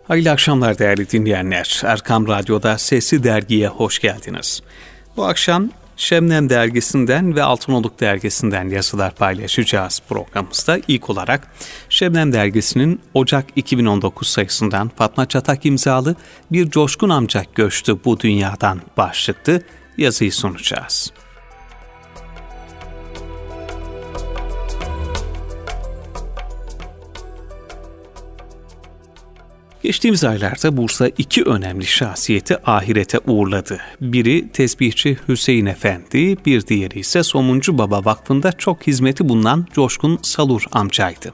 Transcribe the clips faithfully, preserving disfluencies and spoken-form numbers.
Hayırlı akşamlar değerli dinleyenler. Erkam Radyo'da Sesli Dergi'ye hoş geldiniz. Bu akşam Şebnem Dergisi'nden ve Altınoluk Dergisi'nden yazılar paylaşacağız programımızda. İlk olarak Şebnem Dergisi'nin Ocak iki bin on dokuz sayısından Fatma Çatak imzalı Bir Coşkun Amca Göçtü Bu Dünyadan başlıklı yazıyı sunacağız. Geçtiğimiz aylarda Bursa iki önemli şahsiyeti ahirete uğurladı. Biri tesbihçi Hüseyin Efendi, bir diğeri ise Somuncu Baba Vakfı'nda çok hizmeti bulunan Coşkun Salur amcaydı.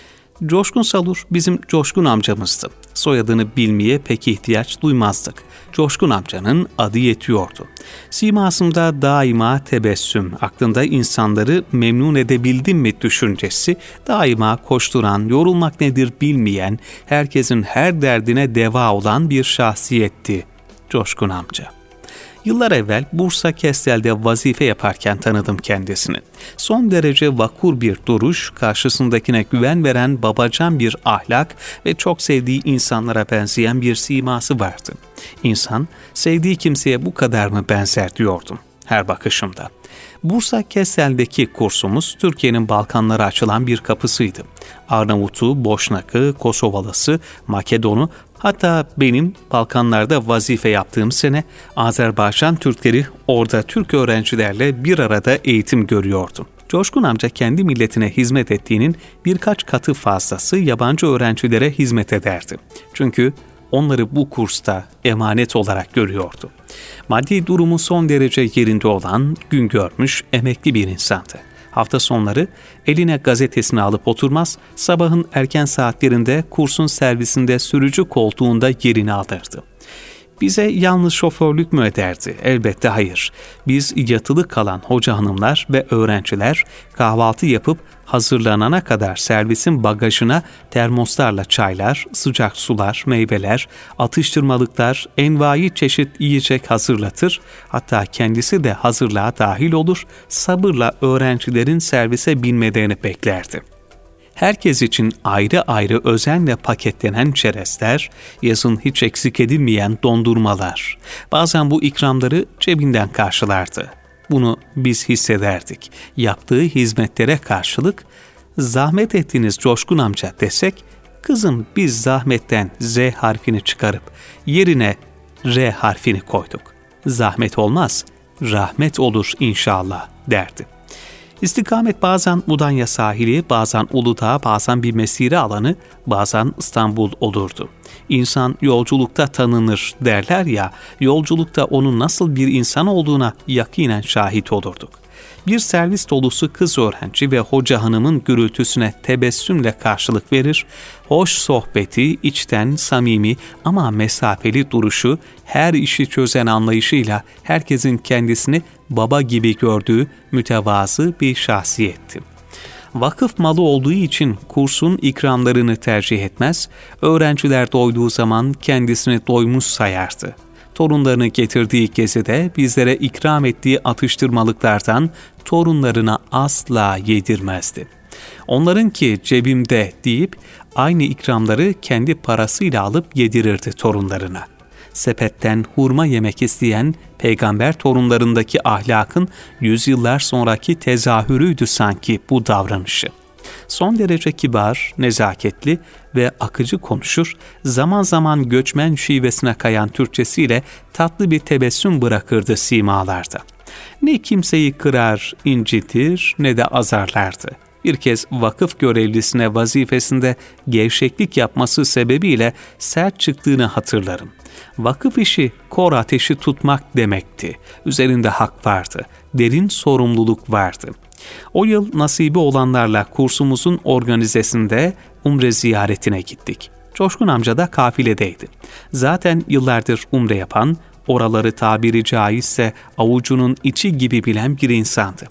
Coşkun Salur bizim Coşkun amcamızdı. Soyadını bilmeye pek ihtiyaç duymazdık. Coşkun amcanın adı yetiyordu. Simasında daima tebessüm, aklında insanları memnun edebildim mi düşüncesi, daima koşturan, yorulmak nedir bilmeyen, herkesin her derdine deva olan bir şahsiyetti Coşkun amca. Yıllar evvel Bursa Kestel'de vazife yaparken tanıdım kendisini. Son derece vakur bir duruş, karşısındakine güven veren babacan bir ahlak ve çok sevdiği insanlara benzeyen bir siması vardı. İnsan, sevdiği kimseye bu kadar mı benzer diyordum her bakışımda. Bursa Kestel'deki kursumuz Türkiye'nin Balkanlara açılan bir kapısıydı. Arnavut'u, Boşnak'ı, Kosovalısı, Makedon'u, hatta benim Balkanlarda vazife yaptığım sene Azerbaycan Türkleri orada Türk öğrencilerle bir arada eğitim görüyordu. Coşkun amca kendi milletine hizmet ettiğinin birkaç katı fazlası yabancı öğrencilere hizmet ederdi. Çünkü onları bu kursta emanet olarak görüyordu. Maddi durumu son derece yerinde olan, gün görmüş, emekli bir insandı. Hafta sonları eline gazetesini alıp oturmaz, sabahın erken saatlerinde kursun servisinde sürücü koltuğunda yerini alırdı. Bize yalnız şoförlük mü ederdi? Elbette hayır. Biz yatılı kalan hoca hanımlar ve öğrenciler kahvaltı yapıp hazırlanana kadar servisin bagajına termoslarla çaylar, sıcak sular, meyveler, atıştırmalıklar, envai çeşit yiyecek hazırlatır, hatta kendisi de hazırlığa dahil olur, sabırla öğrencilerin servise binmelerini beklerdi. Herkes için ayrı ayrı özenle paketlenen çerezler, yazın hiç eksik edilmeyen dondurmalar. Bazen bu ikramları cebinden karşılardı. Bunu biz hissederdik. Yaptığı hizmetlere karşılık, zahmet ettiniz Coşkun amca desek, kızım biz zahmetten Z harfini çıkarıp yerine R harfini koyduk. Zahmet olmaz, rahmet olur inşallah derdi. İstikamet bazen Mudanya sahili, bazen Uludağ, bazen bir mesire alanı, bazen İstanbul olurdu. İnsan yolculukta tanınır derler ya, yolculukta onun nasıl bir insan olduğuna yakinen şahit olurduk. Bir servis dolusu kız öğrenci ve hoca hanımın gürültüsüne tebessümle karşılık verir, hoş sohbeti, içten, samimi ama mesafeli duruşu, her işi çözen anlayışıyla herkesin kendisini baba gibi gördüğü mütevazı bir şahsiyetti. Vakıf malı olduğu için kursun ikramlarını tercih etmez, öğrenciler doyduğu zaman kendisini doymuş sayardı. Torunlarını getirdiği gezide bizlere ikram ettiği atıştırmalıklardan torunlarına asla yedirmezdi. Onlarınki cebimde deyip aynı ikramları kendi parasıyla alıp yedirirdi torunlarına. Sepetten hurma yemek isteyen peygamber torunlarındaki ahlakın yüzyıllar sonraki tezahürüydü sanki bu davranışı. Son derece kibar, nezaketli ve akıcı konuşur, zaman zaman göçmen şivesine kayan Türkçesiyle tatlı bir tebessüm bırakırdı simalarda. Ne kimseyi kırar, incitir ne de azarlardı. Bir kez vakıf görevlisine vazifesinde gevşeklik yapması sebebiyle sert çıktığını hatırlarım. Vakıf işi kor ateşi tutmak demekti. Üzerinde hak vardı, derin sorumluluk vardı. O yıl nasibi olanlarla kursumuzun organizesinde umre ziyaretine gittik. Coşkun amca da kafiledeydi. Zaten yıllardır umre yapan, oraları tabiri caizse avucunun içi gibi bilen bir insandı.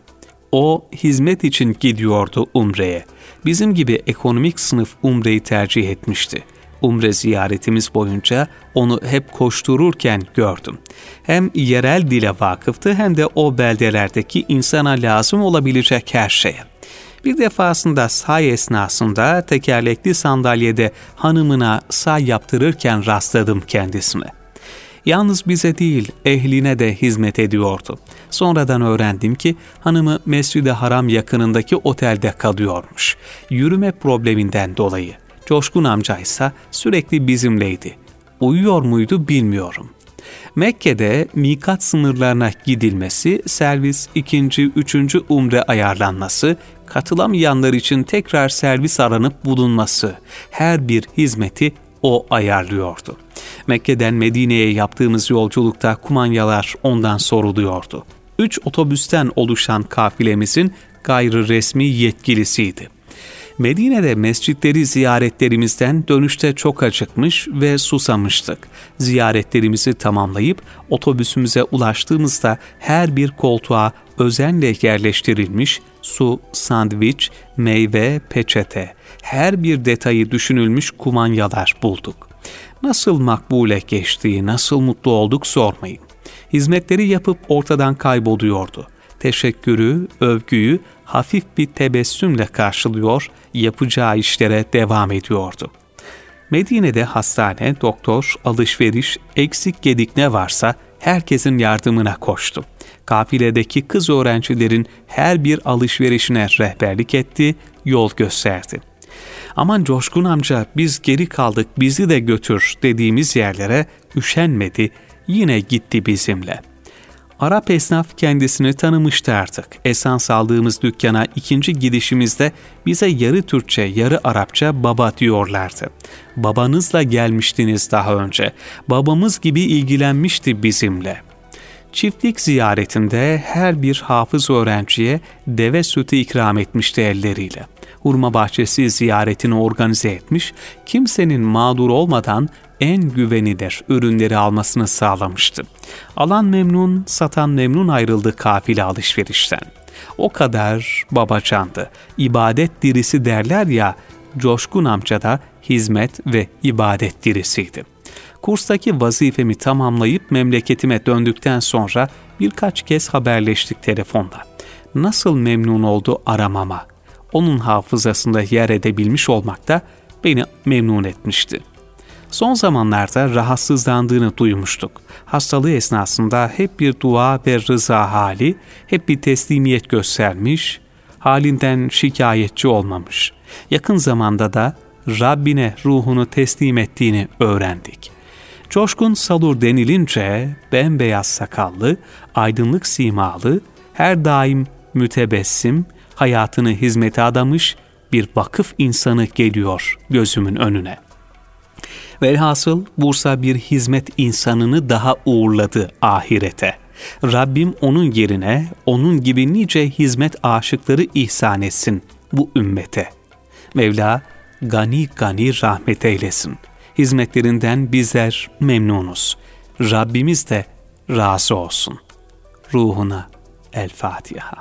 O hizmet için gidiyordu umreye. Bizim gibi ekonomik sınıf umreyi tercih etmişti. Umre ziyaretimiz boyunca onu hep koştururken gördüm. Hem yerel dile vakıftı hem de o beldelerdeki insana lazım olabilecek her şeye. Bir defasında say esnasında tekerlekli sandalyede hanımına say yaptırırken rastladım kendisine. Yalnız bize değil, ehline de hizmet ediyordu. Sonradan öğrendim ki hanımı Mescid-i Haram yakınındaki otelde kalıyormuş. Yürüme probleminden dolayı. Coşkun amca ise sürekli bizimleydi. Uyuyor muydu bilmiyorum. Mekke'de mikat sınırlarına gidilmesi, servis ikinci, üçüncü umre ayarlanması, katılamayanlar için tekrar servis aranıp bulunması, her bir hizmeti o ayarlıyordu. Mekke'den Medine'ye yaptığımız yolculukta kumanyalar ondan soruluyordu. Üç otobüsten oluşan kafilemizin gayri resmi yetkilisiydi. Medine'de mescitleri ziyaretlerimizden dönüşte çok acıkmış ve susamıştık. Ziyaretlerimizi tamamlayıp otobüsümüze ulaştığımızda her bir koltuğa özenle yerleştirilmiş su, sandviç, meyve, peçete, her bir detayı düşünülmüş kumanyalar bulduk. Nasıl makbule geçtiği, nasıl mutlu olduk sormayın. Hizmetleri yapıp ortadan kayboluyordu. Teşekkürü, övgüyü hafif bir tebessümle karşılıyor, yapacağı işlere devam ediyordu. Medine'de hastane, doktor, alışveriş, eksik gedik ne varsa herkesin yardımına koştu. Kafiledeki kız öğrencilerin her bir alışverişine rehberlik etti, yol gösterdi. Aman Coşkun amca biz geri kaldık bizi de götür dediğimiz yerlere üşenmedi, yine gitti bizimle. Arap esnaf kendisini tanımıştı artık. Esans aldığımız dükkana ikinci gidişimizde bize yarı Türkçe, yarı Arapça baba diyorlardı. Babanızla gelmiştiniz daha önce. Babamız gibi ilgilenmişti bizimle. Çiftlik ziyaretinde her bir hafız öğrenciye deve sütü ikram etmişti elleriyle. Hurma bahçesi ziyaretini organize etmiş, kimsenin mağdur olmadan en güvenilir ürünleri almasını sağlamıştı. Alan memnun, satan memnun ayrıldı kafile alışverişten. O kadar babacandı. İbadet dirisi derler ya, Coşkun amca da hizmet ve ibadet dirisiydi. Kurstaki vazifemi tamamlayıp memleketime döndükten sonra birkaç kez haberleştik telefonda. Nasıl memnun oldu aramama. Onun hafızasında yer edebilmiş olmak da beni memnun etmişti. Son zamanlarda rahatsızlandığını duymuştuk. Hastalığı esnasında hep bir dua ve rıza hali, hep bir teslimiyet göstermiş, halinden şikayetçi olmamış. Yakın zamanda da Rabbine ruhunu teslim ettiğini öğrendik. Coşkun Salur denilince bembeyaz sakallı, aydınlık simalı, her daim mütebessim, hayatını hizmete adamış bir vakıf insanı geliyor gözümün önüne. Velhasıl Bursa bir hizmet insanını daha uğurladı ahirete. Rabbim onun yerine onun gibi nice hizmet aşıkları ihsan etsin bu ümmete. Mevla gani gani rahmet eylesin. Hizmetlerinden bizler memnunuz. Rabbimiz de razı olsun. Ruhuna El Fatiha.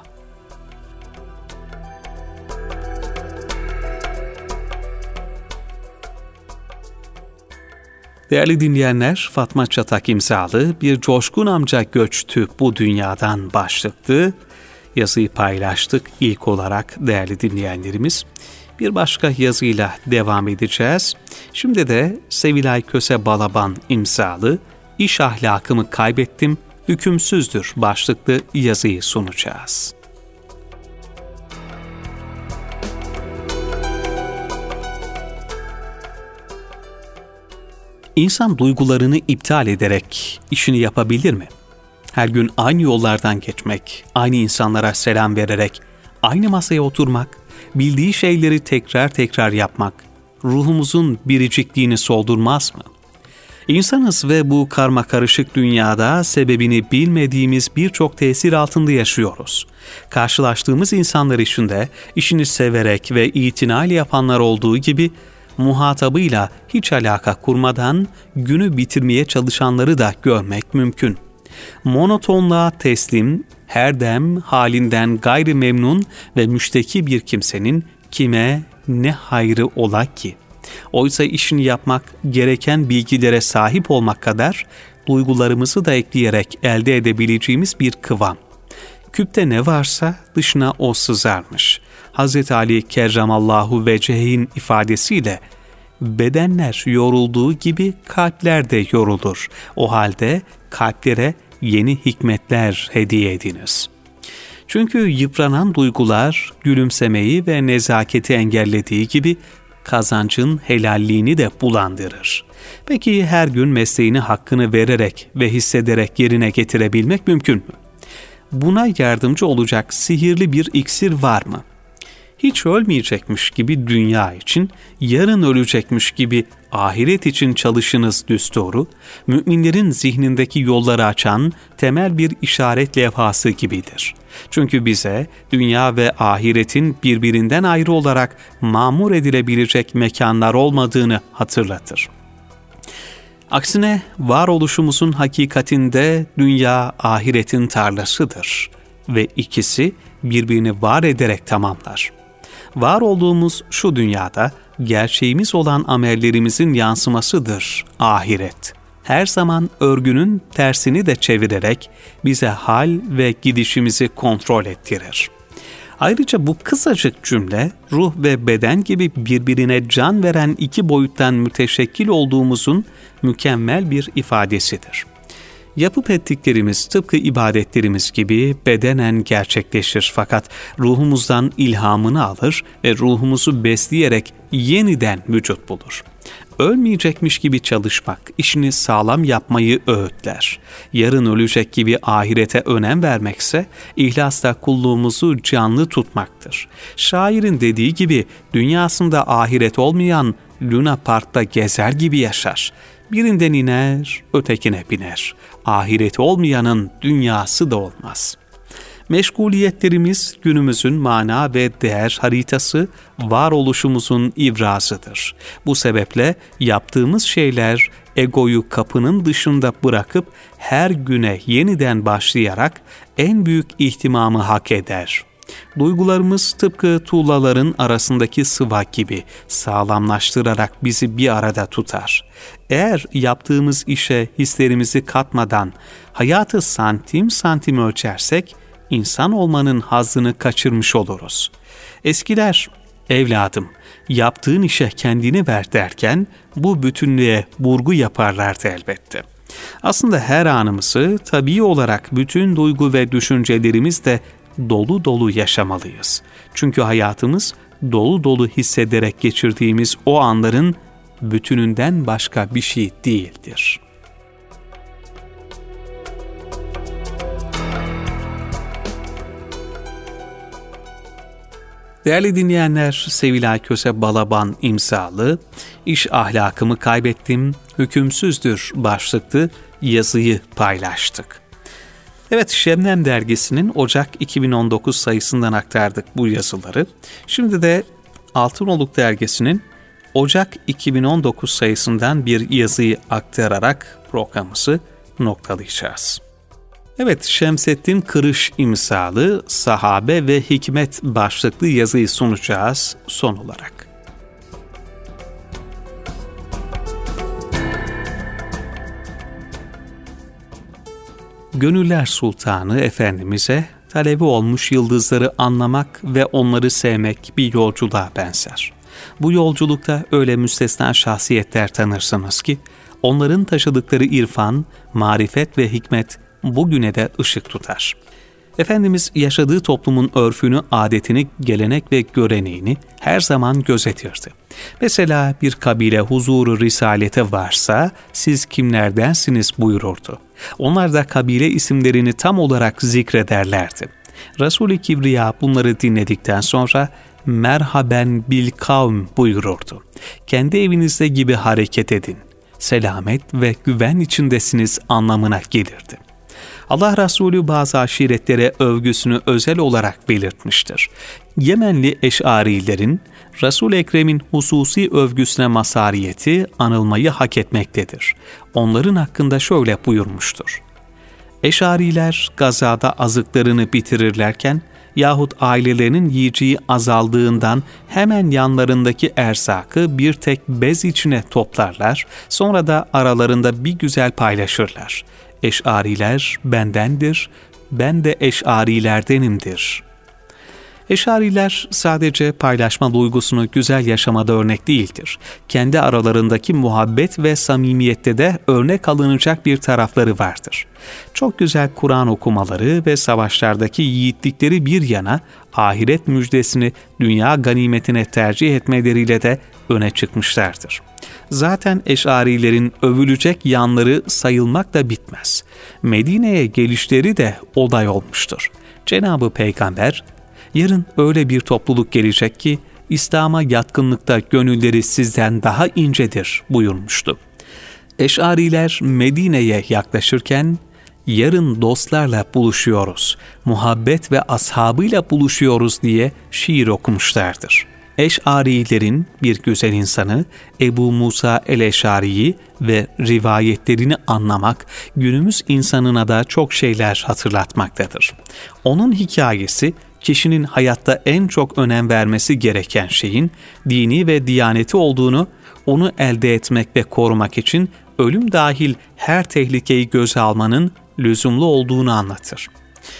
Değerli dinleyenler, Fatma Çatak imzalı Bir Coşkun Amca Göçtü Bu Dünyadan başlıklı yazıyı paylaştık ilk olarak değerli dinleyenlerimiz. Bir başka yazıyla devam edeceğiz. Şimdi de Sevilay Köse Balaban imzalı İş Ahlakımı Kaybettim, Hükümsüzdür başlıklı yazıyı sunacağız. İnsan duygularını iptal ederek işini yapabilir mi? Her gün aynı yollardan geçmek, aynı insanlara selam vererek, aynı masaya oturmak, bildiği şeyleri tekrar tekrar yapmak, ruhumuzun biricikliğini soldurmaz mı? İnsanız ve bu karmakarışık dünyada sebebini bilmediğimiz birçok tesir altında yaşıyoruz. Karşılaştığımız insanlar için de işini severek ve itinayla yapanlar olduğu gibi, muhatabıyla hiç alaka kurmadan günü bitirmeye çalışanları da görmek mümkün. Monotonluğa teslim, her dem halinden gayri memnun ve müşteki bir kimsenin kime ne hayrı ola ki? Oysa işini yapmak, gereken bilgilere sahip olmak kadar duygularımızı da ekleyerek elde edebileceğimiz bir kıvam. Küpte ne varsa dışına o sızarmış. Hazreti Ali kerramallahu vecehin ifadesiyle bedenler yorulduğu gibi kalpler de yorulur. O halde kalplere yeni hikmetler hediye ediniz. Çünkü yıpranan duygular gülümsemeyi ve nezaketi engellediği gibi kazancın helalliğini de bulandırır. Peki her gün mesleğini hakkını vererek ve hissederek yerine getirebilmek mümkün mü? Buna yardımcı olacak sihirli bir iksir var mı? Hiç ölmeyecekmiş gibi dünya için, yarın ölecekmiş gibi ahiret için çalışınız düsturu, müminlerin zihnindeki yolları açan temel bir işaret levhası gibidir. Çünkü bize dünya ve ahiretin birbirinden ayrı olarak mamur edilebilecek mekanlar olmadığını hatırlatır. Aksine varoluşumuzun hakikatinde dünya ahiretin tarlasıdır ve ikisi birbirini var ederek tamamlar. Var olduğumuz şu dünyada gerçeğimiz olan amellerimizin yansımasıdır ahiret. Her zaman örgünün tersini de çevirerek bize hal ve gidişimizi kontrol ettirir. Ayrıca bu kısacık cümle ruh ve beden gibi birbirine can veren iki boyuttan müteşekkil olduğumuzun mükemmel bir ifadesidir. Yapıp ettiklerimiz tıpkı ibadetlerimiz gibi bedenen gerçekleşir fakat ruhumuzdan ilhamını alır ve ruhumuzu besleyerek yeniden vücut bulur. Ölmeyecekmiş gibi çalışmak, işini sağlam yapmayı öğütler. Yarın ölecek gibi ahirete önem vermekse, ihlasla kulluğumuzu canlı tutmaktır. Şairin dediği gibi, dünyasında ahiret olmayan Luna Park'ta gezer gibi yaşar. Birinden iner, ötekine biner. Ahireti olmayanın dünyası da olmaz. Meşguliyetlerimiz günümüzün mana ve değer haritası, varoluşumuzun ibrazıdır. Bu sebeple yaptığımız şeyler egoyu kapının dışında bırakıp her güne yeniden başlayarak en büyük ihtimamı hak eder. Duygularımız tıpkı tuğlaların arasındaki sıva gibi sağlamlaştırarak bizi bir arada tutar. Eğer yaptığımız işe hislerimizi katmadan hayatı santim santim ölçersek, İnsan olmanın hazzını kaçırmış oluruz. Eskiler, evladım, yaptığın işe kendini ver derken bu bütünlüğe vurgu yaparlardı elbette. Aslında her anımızı tabii olarak bütün duygu ve düşüncelerimizle dolu dolu yaşamalıyız. Çünkü hayatımız dolu dolu hissederek geçirdiğimiz o anların bütününden başka bir şey değildir. Değerli dinleyenler, Sevilay Köse Balaban imzalı "İş ahlakımı kaybettim, hükümsüzdür" başlıklı yazıyı paylaştık. Evet, Şebnem dergisinin Ocak iki bin on dokuz sayısından aktardık bu yazıları. Şimdi de Altınoluk dergisinin Ocak iki bin on dokuz sayısından bir yazıyı aktararak programımızı noktalayacağız. Evet, Şemsettin Kırış imzalı Sahabe ve Hikmet başlıklı yazıyı sunacağız son olarak. Gönüller Sultanı Efendimiz'e talebi olmuş yıldızları anlamak ve onları sevmek bir yolculuğa benzer. Bu yolculukta öyle müstesna şahsiyetler tanırsınız ki, onların taşıdıkları irfan, marifet ve hikmet bugüne de ışık tutar. Efendimiz yaşadığı toplumun örfünü, adetini, gelenek ve göreneğini her zaman gözetirdi. Mesela bir kabile huzuru risalete varsa siz kimlerdensiniz buyururdu. Onlar da kabile isimlerini tam olarak zikrederlerdi. Resul-i Kibriya bunları dinledikten sonra merhaben bil kavm buyururdu. Kendi evinizde gibi hareket edin. Selamet ve güven içindesiniz anlamına gelirdi. Allah Resulü bazı aşiretlere övgüsünü özel olarak belirtmiştir. Yemenli Eş'arilerin Resul-i Ekrem'in hususi övgüsüne mazhariyeti anılmayı hak etmektedir. Onların hakkında şöyle buyurmuştur: Eş'ariler gazada azıklarını bitirirlerken yahut ailelerinin yiyeceği azaldığından hemen yanlarındaki erzakı bir tek bez içine toplarlar, sonra da aralarında bir güzel paylaşırlar. Eş'ariler bendendir, ben de eş'arilerdenimdir. Eşariler sadece paylaşma duygusunu güzel yaşamada örnek değildir. Kendi aralarındaki muhabbet ve samimiyette de örnek alınacak bir tarafları vardır. Çok güzel Kur'an okumaları ve savaşlardaki yiğitlikleri bir yana, ahiret müjdesini dünya ganimetine tercih etmeleriyle de öne çıkmışlardır. Zaten Eşarilerin övülecek yanları sayılmakla bitmez. Medine'ye gelişleri de olay olmuştur. Cenab-ı Peygamber, yarın öyle bir topluluk gelecek ki İslam'a yatkınlıkta gönülleri sizden daha incedir buyurmuştu. Eşariler Medine'ye yaklaşırken yarın dostlarla buluşuyoruz, muhabbet ve ashabıyla buluşuyoruz diye şiir okumuşlardır. Eş'arilerin bir güzel insanı Ebu Musa el-Eş'ari'yi ve rivayetlerini anlamak günümüz insanına da çok şeyler hatırlatmaktadır. Onun hikayesi kişinin hayatta en çok önem vermesi gereken şeyin dini ve diyaneti olduğunu, onu elde etmek ve korumak için ölüm dahil her tehlikeyi göze almanın lüzumlu olduğunu anlatır.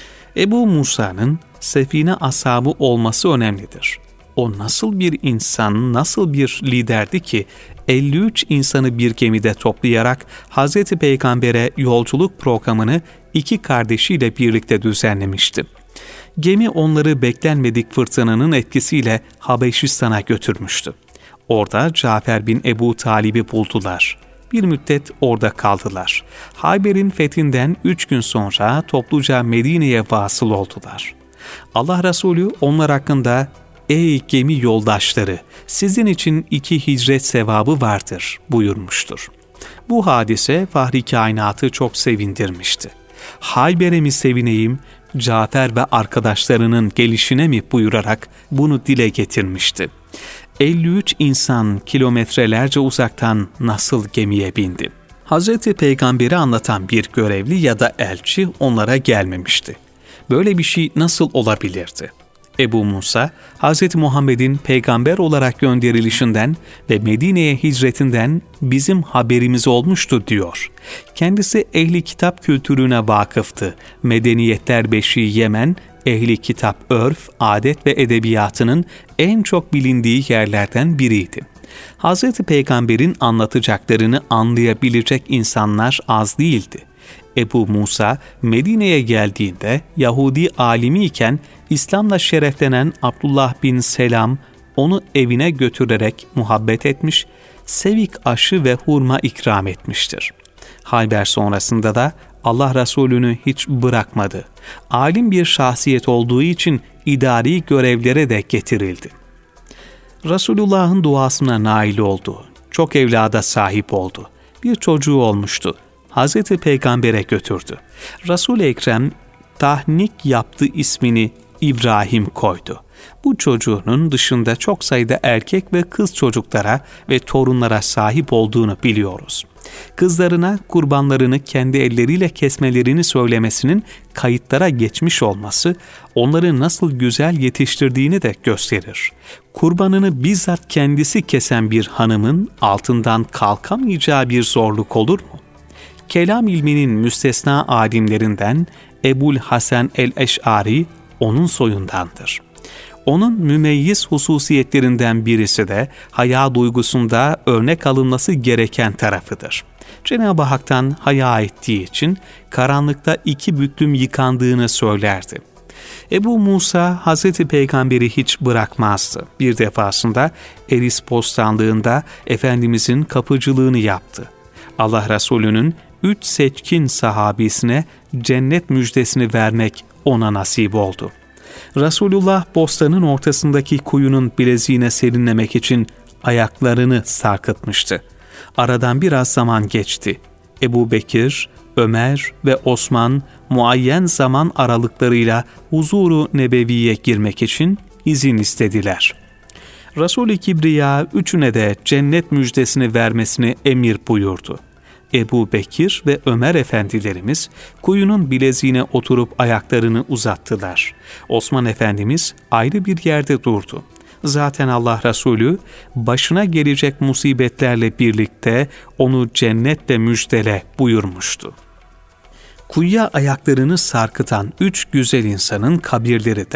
Ebu Musa'nın sefine ashabı olması önemlidir. O nasıl bir insan, nasıl bir liderdi ki elli üç insanı bir gemide toplayarak Hazreti Peygamber'e yolculuk programını iki kardeşiyle birlikte düzenlemişti. Gemi onları beklenmedik fırtınanın etkisiyle Habeşistan'a götürmüştü. Orada Cafer bin Ebu Talib'i buldular. Bir müddet orada kaldılar. Hayber'in fethinden üç gün sonra topluca Medine'ye vasıl oldular. Allah Resulü onlar hakkında "Ey gemi yoldaşları, sizin için iki hicret sevabı vardır" buyurmuştur. Bu hadise Fahri Kainat'ı çok sevindirmişti. Hayber'e mi sevineyim, Cafer ve arkadaşlarının gelişine mi buyurarak bunu dile getirmişti. elli üç insan kilometrelerce uzaktan nasıl gemiye bindi? Hazreti Peygamber'i anlatan bir görevli ya da elçi onlara gelmemişti. Böyle bir şey nasıl olabilirdi? Ebu Musa, Hazreti Muhammed'in peygamber olarak gönderilişinden ve Medine'ye hicretinden bizim haberimiz olmuştu diyor. Kendisi ehli kitap kültürüne vakıftı. Medeniyetler beşiği Yemen, ehli kitap örf, adet ve edebiyatının en çok bilindiği yerlerden biriydi. Hazreti Peygamber'in anlatacaklarını anlayabilecek insanlar az değildi. Ebu Musa Medine'ye geldiğinde Yahudi alimi iken İslam'la şereflenen Abdullah bin Selam onu evine götürerek muhabbet etmiş, sevik aşı ve hurma ikram etmiştir. Hayber sonrasında da Allah Resulü'nü hiç bırakmadı. Alim bir şahsiyet olduğu için idari görevlere de getirildi. Resulullah'ın duasına nail oldu. Çok evlada sahip oldu. Bir çocuğu olmuştu. Hazreti Peygamber'e götürdü. Resul-i Ekrem tahnik yaptı, ismini İbrahim koydu. Bu çocuğunun dışında çok sayıda erkek ve kız çocuklara ve torunlara sahip olduğunu biliyoruz. Kızlarına kurbanlarını kendi elleriyle kesmelerini söylemesinin kayıtlara geçmiş olması onları nasıl güzel yetiştirdiğini de gösterir. Kurbanını bizzat kendisi kesen bir hanımın altından kalkamayacağı bir zorluk olur mu? Kelam ilminin müstesna alimlerinden Ebul Hasan el-Eş'ari onun soyundandır. Onun mümeyyiz hususiyetlerinden birisi de haya duygusunda örnek alınması gereken tarafıdır. Cenab-ı Hak'tan haya ettiği için karanlıkta iki büklüm yıkandığını söylerdi. Ebu Musa Hazreti Peygamber'i hiç bırakmazdı. Bir defasında Eris Bostanlığı'nda Efendimizin kapıcılığını yaptı. Allah Resulü'nün üç seçkin sahabisine cennet müjdesini vermek ona nasip oldu. Resulullah bostanın ortasındaki kuyunun bileziğine serinlemek için ayaklarını sarkıtmıştı. Aradan biraz zaman geçti. Ebu Bekir, Ömer ve Osman muayyen zaman aralıklarıyla huzuru nebeviye girmek için izin istediler. Resul-i Kibriya üçüne de cennet müjdesini vermesini emir buyurdu. Ebu Bekir ve Ömer efendilerimiz kuyunun bileziğine oturup ayaklarını uzattılar. Osman Efendimiz ayrı bir yerde durdu. Zaten Allah Resulü başına gelecek musibetlerle birlikte onu cennetle müjdele buyurmuştu. Kuyuya ayaklarını sarkıtan üç güzel insanın kabirleri de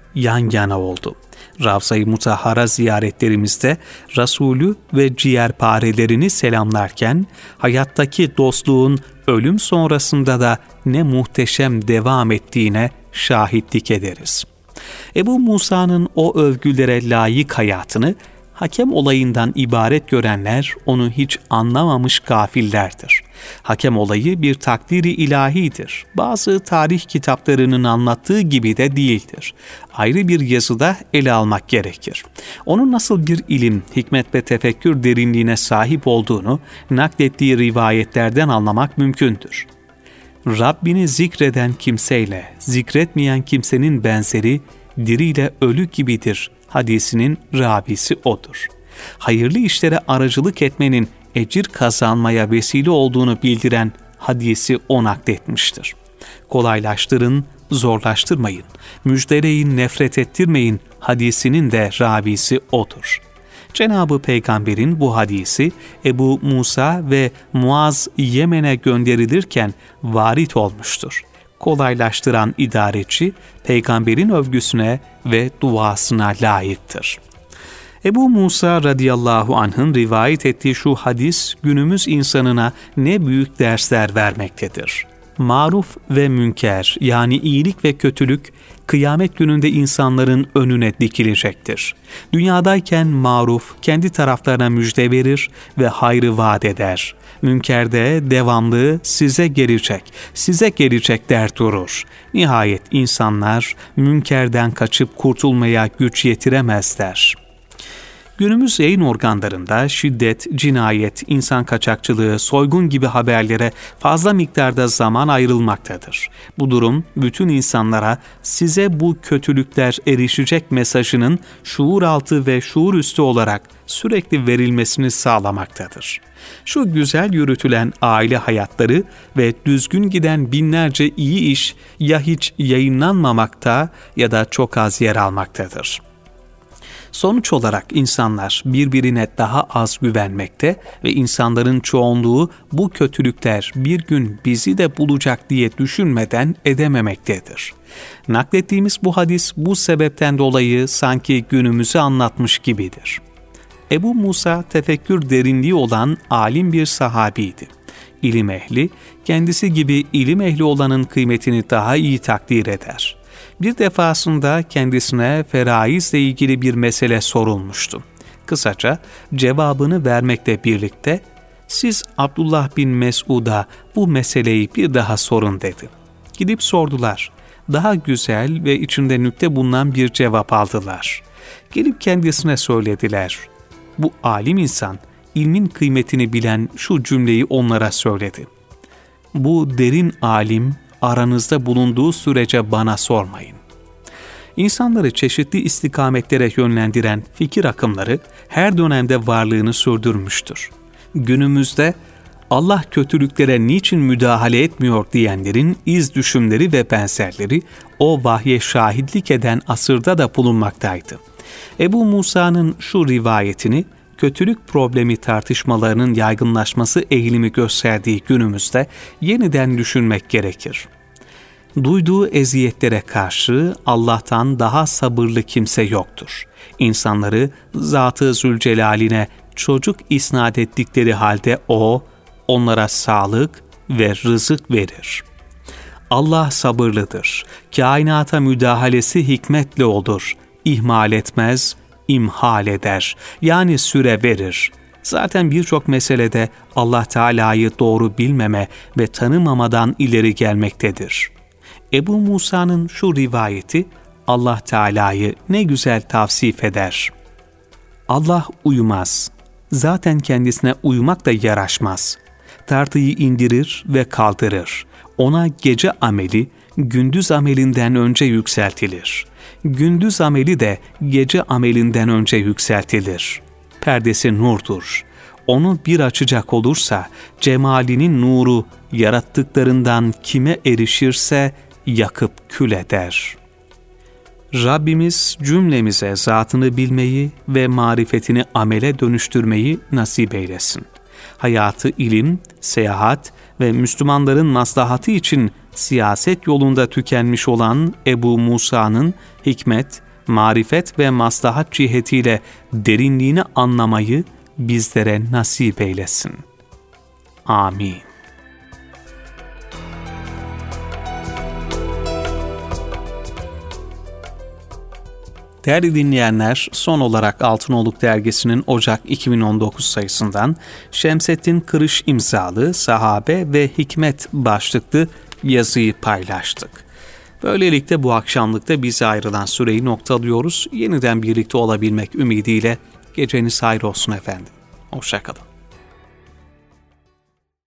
yan yana oldu. Ravza-i Mutahhara ziyaretlerimizde Resulü ve ciğerparelerini selamlarken hayattaki dostluğun ölüm sonrasında da ne muhteşem devam ettiğine şahitlik ederiz. Ebu Musa'nın o övgülere layık hayatını Hakem olayından ibaret görenler onu hiç anlamamış gafillerdir. Hakem olayı bir takdiri ilahidir. Bazı tarih kitaplarının anlattığı gibi de değildir. Ayrı bir yazıda ele almak gerekir. Onun nasıl bir ilim, hikmet ve tefekkür derinliğine sahip olduğunu naklettiği rivayetlerden anlamak mümkündür. Rabbini zikreden kimseyle zikretmeyen kimsenin benzeri diriyle ölü gibidir hadisinin ravisi odur. Hayırlı işlere aracılık etmenin ecir kazanmaya vesile olduğunu bildiren hadisi o nakletmiştir. Kolaylaştırın, zorlaştırmayın, müjdeleyin, nefret ettirmeyin hadisinin de ravisi odur. Cenab-ı Peygamber'in bu hadisi Ebu Musa ve Muaz Yemen'e gönderilirken varit olmuştur. Kolaylaştıran idareci, Peygamber'in övgüsüne ve duasına layıktır. Ebu Musa radıyallahu anh'ın rivayet ettiği şu hadis günümüz insanına ne büyük dersler vermektedir. Maruf ve münker yani iyilik ve kötülük kıyamet gününde insanların önüne dikilecektir. Dünyadayken maruf kendi taraflarına müjde verir ve hayrı vaat eder. Münkerde devamlı size gelecek, size gelecek der durur. Nihayet insanlar münkerden kaçıp kurtulmaya güç yetiremezler. Günümüz yayın organlarında şiddet, cinayet, insan kaçakçılığı, soygun gibi haberlere fazla miktarda zaman ayrılmaktadır. Bu durum bütün insanlara size bu kötülükler erişecek mesajının şuur altı ve şuur üstü olarak sürekli verilmesini sağlamaktadır. Şu güzel yürütülen aile hayatları ve düzgün giden binlerce iyi iş ya hiç yayınlanmamakta ya da çok az yer almaktadır. Sonuç olarak insanlar birbirine daha az güvenmekte ve insanların çoğunluğu bu kötülükler bir gün bizi de bulacak diye düşünmeden edememektedir. Naklettiğimiz bu hadis bu sebepten dolayı sanki günümüzü anlatmış gibidir. Ebu Musa tefekkür derinliği olan alim bir sahabiydi. İlim ehli, kendisi gibi ilim ehli olanın kıymetini daha iyi takdir eder. Bir defasında kendisine feraizle ilgili bir mesele sorulmuştu. Kısaca cevabını vermekle birlikte, siz Abdullah bin Mesud'a bu meseleyi bir daha sorun dedi. Gidip sordular. Daha güzel ve içinde nükte bulunan bir cevap aldılar. Gelip kendisine söylediler. Bu alim insan, ilmin kıymetini bilen şu cümleyi onlara söyledi. Bu derin alim, aranızda bulunduğu sürece bana sormayın. İnsanları çeşitli istikametlere yönlendiren fikir akımları her dönemde varlığını sürdürmüştür. Günümüzde Allah kötülüklere niçin müdahale etmiyor diyenlerin iz düşümleri ve benzerleri o vahye şahitlik eden asırda da bulunmaktaydı. Ebu Musa'nın şu rivayetini kötülük problemi tartışmalarının yaygınlaşması eğilimi gösterdiği günümüzde yeniden düşünmek gerekir. Duyduğu eziyetlere karşı Allah'tan daha sabırlı kimse yoktur. İnsanları Zat-ı Zülcelal'ine çocuk isnat ettikleri halde O, onlara sağlık ve rızık verir. Allah sabırlıdır. Kainata müdahalesi hikmetle olur. İhmal etmez, imhal eder. Yani süre verir. Zaten birçok meselede Allah Teala'yı doğru bilmeme ve tanımamadan ileri gelmektedir. Ebu Musa'nın şu rivayeti Allah Teala'yı ne güzel tavsif eder. Allah uyumaz. Zaten kendisine uyumak da yaraşmaz. Tartıyı indirir ve kaldırır. Ona gece ameli gündüz amelinden önce yükseltilir. Gündüz ameli de gece amelinden önce yükseltilir. Perdesi nurdur. Onu bir açacak olursa cemalinin nuru yarattıklarından kime erişirse yakıp kül eder. Rabbimiz cümlemize zatını bilmeyi ve marifetini amele dönüştürmeyi nasip eylesin. hayatı ilim, seyahat ve Müslümanların maslahatı için siyaset yolunda tükenmiş olan Ebu Musa'nın hikmet, marifet ve maslahat cihetiyle derinliğini anlamayı bizlere nasip eylesin. Amin. Değerli dinleyenler, son olarak Altınoluk Dergisi'nin Ocak iki bin on dokuz sayısından Şemsettin Kırış imzalı Sahabe ve Hikmet başlıklı yazıyı paylaştık. Böylelikle bu akşamlıkta bize ayrılan süreyi noktalıyoruz. Yeniden birlikte olabilmek ümidiyle geceniz hayır olsun efendim. Hoşça kalın.